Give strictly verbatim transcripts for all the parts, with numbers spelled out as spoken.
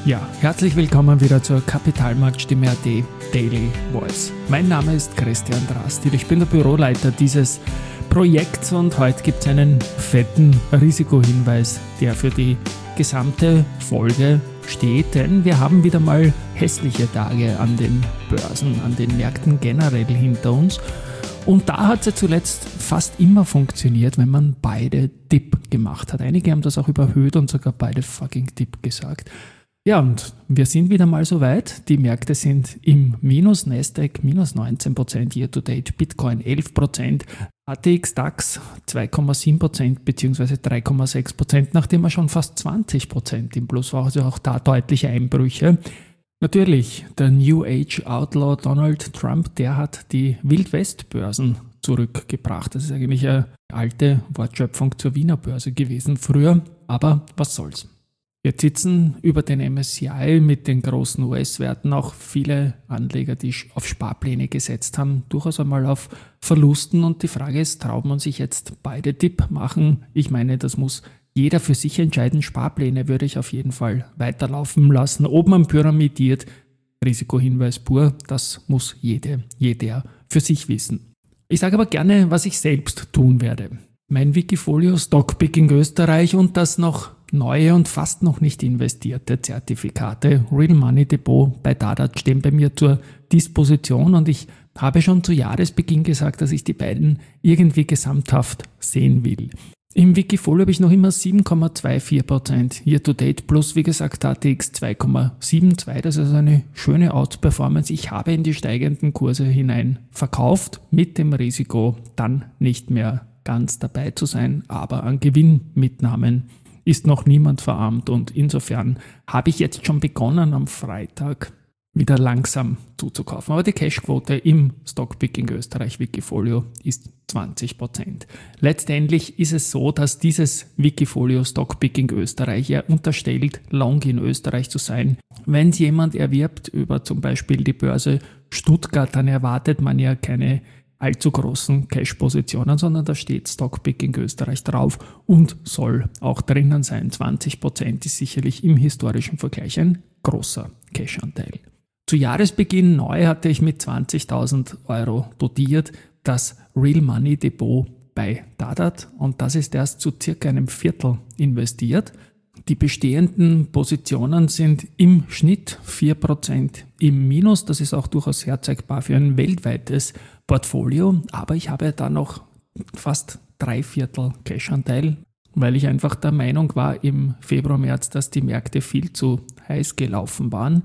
Ja, herzlich willkommen wieder zur Kapitalmarktstimme punkt at Daily Voice. Mein Name ist Christian Drastil, ich bin der Büroleiter dieses Projekts und heute gibt es einen fetten Risikohinweis, der für die gesamte Folge steht, denn wir haben wieder mal hässliche Tage an den Börsen, an den Märkten generell hinter uns. Und da hat es ja zuletzt fast immer funktioniert, wenn man beide Dip gemacht hat. Einige haben das auch überhöht und sogar beide fucking Dip gesagt. Ja, und wir sind wieder mal so weit. Die Märkte sind im Minus, Nasdaq minus neunzehn Prozent year to date, Bitcoin elf Prozent, A T X DAX zwei Komma sieben Prozent bzw. drei Komma sechs Prozent, nachdem er schon fast zwanzig Prozent im Plus war, also auch da deutliche Einbrüche. Natürlich, der New Age Outlaw Donald Trump, der hat die Wild-West-Börsen zurückgebracht. Das ist eigentlich eine alte Wortschöpfung zur Wiener Börse gewesen früher, aber was soll's. Jetzt sitzen über den M S C I mit den großen U S-Werten auch viele Anleger, die auf Sparpläne gesetzt haben, durchaus einmal auf Verlusten. Und die Frage ist, traut man sich jetzt beide Dip machen? Ich meine, das muss jeder für sich entscheiden. Sparpläne würde ich auf jeden Fall weiterlaufen lassen. Ob man pyramidiert, Risikohinweis pur, das muss jede, jeder für sich wissen. Ich sage aber gerne, was ich selbst tun werde. Mein Wikifolio Stockpicking Österreich und das noch neue und fast noch nicht investierte Zertifikate Real Money Depot bei Dadat stehen bei mir zur Disposition und ich habe schon zu Jahresbeginn gesagt, dass ich die beiden irgendwie gesamthaft sehen will. Im Wikifolio habe ich noch immer sieben Komma vierundzwanzig Prozent year to date plus, wie gesagt, A T X zwei Komma zweiundsiebzig. Das ist also eine schöne Outperformance. Ich habe in die steigenden Kurse hinein verkauft, mit dem Risiko, dann nicht mehr ganz dabei zu sein, aber an Gewinnmitnahmen ist noch niemand verarmt und insofern habe ich jetzt schon begonnen am Freitag wieder langsam zuzukaufen. Aber die Cashquote im Stockpicking Österreich Wikifolio ist zwanzig Prozent. Letztendlich ist es so, dass dieses Wikifolio Stockpicking Österreich ja unterstellt, long in Österreich zu sein. Wenn es jemand erwirbt über zum Beispiel die Börse Stuttgart, dann erwartet man ja keine allzu großen Cash-Positionen, sondern da steht Stockpicking Österreich drauf und soll auch drinnen sein. zwanzig Prozent ist sicherlich im historischen Vergleich ein großer Cash-Anteil. Zu Jahresbeginn neu hatte ich mit zwanzigtausend Euro dotiert das Real Money Depot bei Dadat und das ist erst zu circa einem Viertel investiert. Die bestehenden Positionen sind im Schnitt vier Prozent im Minus. Das ist auch durchaus herzeigbar für ein weltweites Portfolio. Aber ich habe da noch fast drei Viertel Cash-Anteil, weil ich einfach der Meinung war im Februar, März, dass die Märkte viel zu heiß gelaufen waren.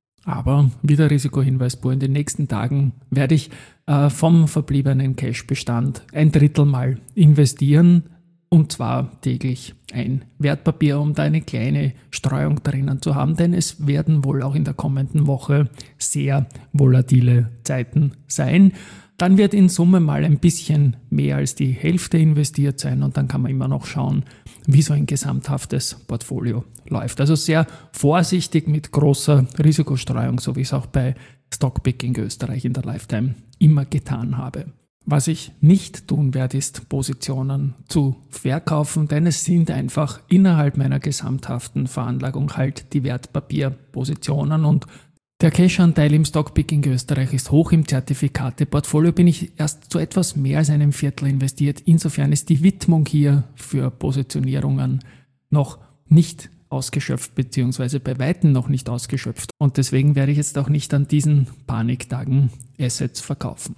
Aber wieder Risikohinweis pur, in den nächsten Tagen werde ich äh, vom verbliebenen Cash-Bestand ein Drittel mal investieren. Und zwar täglich ein Wertpapier, um da eine kleine Streuung drinnen zu haben, denn es werden wohl auch in der kommenden Woche sehr volatile Zeiten sein. Dann wird in Summe mal ein bisschen mehr als die Hälfte investiert sein und dann kann man immer noch schauen, wie so ein gesamthaftes Portfolio läuft. Also sehr vorsichtig mit großer Risikostreuung, so wie ich es auch bei Stockpicking Österreich in der Lifetime immer getan habe. Was ich nicht tun werde, ist Positionen zu verkaufen, denn es sind einfach innerhalb meiner gesamthaften Veranlagung halt die Wertpapierpositionen und der Cash-Anteil im Stockpicking Österreich ist hoch. Im Zertifikate-Portfolio bin ich erst zu etwas mehr als einem Viertel investiert. Insofern ist die Widmung hier für Positionierungen noch nicht ausgeschöpft, beziehungsweise bei Weitem noch nicht ausgeschöpft. Und deswegen werde ich jetzt auch nicht an diesen Paniktagen Assets verkaufen.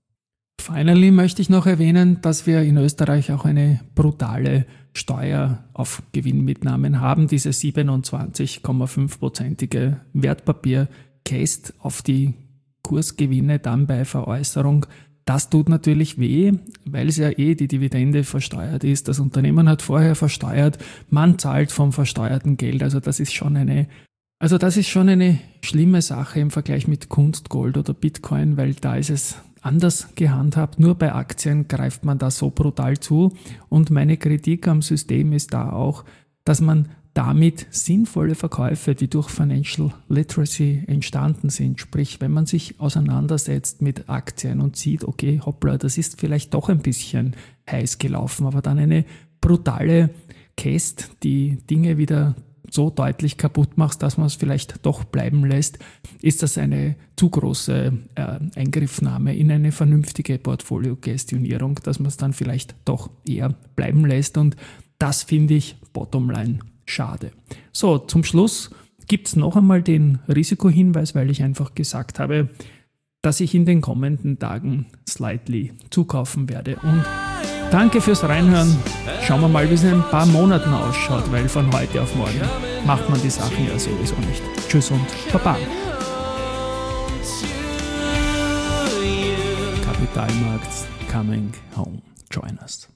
Finally möchte ich noch erwähnen, dass wir in Österreich auch eine brutale Steuer auf Gewinnmitnahmen haben. Diese siebenundzwanzig Komma fünf prozentige Wertpapier-Cast auf die Kursgewinne dann bei Veräußerung. Das tut natürlich weh, weil es ja eh die Dividende versteuert ist. Das Unternehmen hat vorher versteuert, man zahlt vom versteuerten Geld. Also das ist schon eine Also das ist schon eine schlimme Sache im Vergleich mit Kunstgold oder Bitcoin, weil da ist es anders gehandhabt. Nur bei Aktien greift man da so brutal zu. Und meine Kritik am System ist da auch, dass man damit sinnvolle Verkäufe, die durch Financial Literacy entstanden sind, sprich, wenn man sich auseinandersetzt mit Aktien und sieht, okay, hoppla, das ist vielleicht doch ein bisschen heiß gelaufen, aber dann eine brutale Cast, die Dinge wieder so deutlich kaputt machst, dass man es vielleicht doch bleiben lässt, ist das eine zu große äh, Eingriffnahme in eine vernünftige Portfolio-Gestionierung, dass man es dann vielleicht doch eher bleiben lässt. Und das finde ich bottomline schade. So, zum Schluss gibt es noch einmal den Risikohinweis, weil ich einfach gesagt habe, dass ich in den kommenden Tagen slightly zukaufen werde. Und danke fürs Reinhören. Schauen wir mal, wie es in ein paar Monaten ausschaut, weil von heute auf morgen macht man die Sachen ja sowieso nicht. Tschüss und Baba. Kapitalmarkt coming home. Join us.